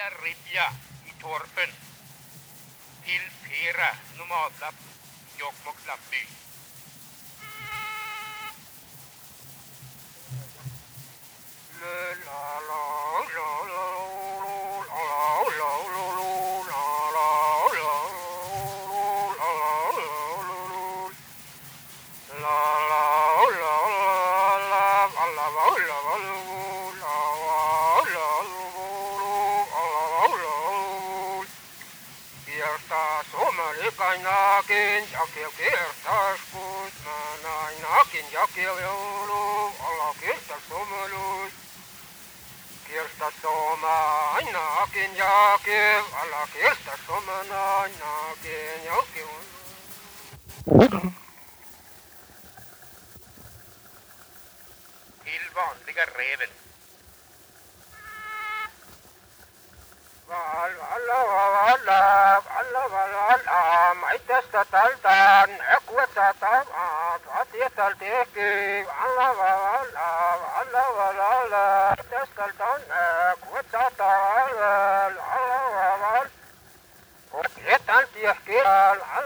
er Ridja i Torpen til Fera Nomadlapp Jokkmokk Lappby. Nakin jakil kertas kusma nakin jakil joulu alla kertas somelus kertas soma nakin jakil alla kertas soma nakin jakil till vanliga reven. Maitästätältään ekuetätään atietälteki maitästätältään ekuetätään kokietältiehki